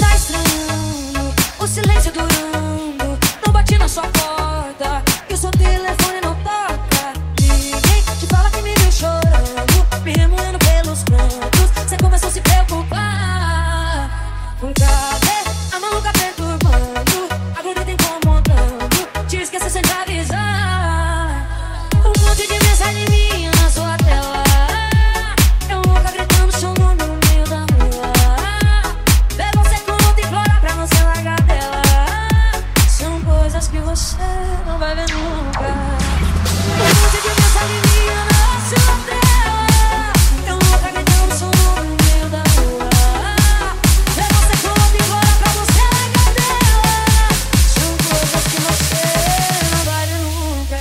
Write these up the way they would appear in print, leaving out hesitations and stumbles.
tá estranhando, o silêncio durando. Não bati na sua porta e o seu telefone não toca. Ninguém te fala que me viu chorando, me remoendo pelos cantos. Você começou a se preocupar. Cadê a maluca perturbando, a grudenta incomodando, te esqueci sem te avisar. Um monte de mensagem minha na sua tela, eu louca gritando seu nome no meio da rua. Ver você com outra e implorar pra não se largar dela. São coisas que você não vai ver nunca. Um monte de mensagem minha na sua tela, eu louca gritando seu nome no meio da rua. Ver você com outra e implorar pra não se largar dela. São coisas que você não vai ver nunca.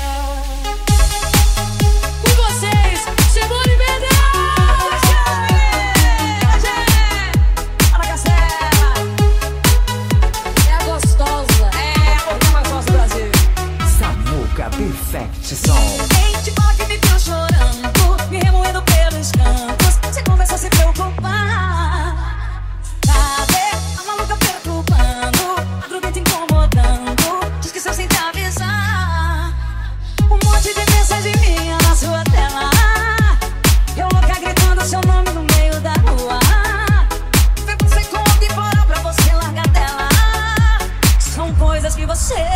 Com vocês, Simone Mendes! Ana Castela! É a gostosa! É a boca mais gostosa do Brasil! Samuca Perfect Song. Quem te fala que me viu chorando, me remoendo pelos cantos, você começa a se preocupar. Cadê a maluca perturbando, a grudenta incomodando, te esqueceu sem te avisar. Um monte de mensagem minha na sua tela, eu louca gritando seu nome no meio da rua. Vê você com outra e implorar pra você largar dela. São coisas que você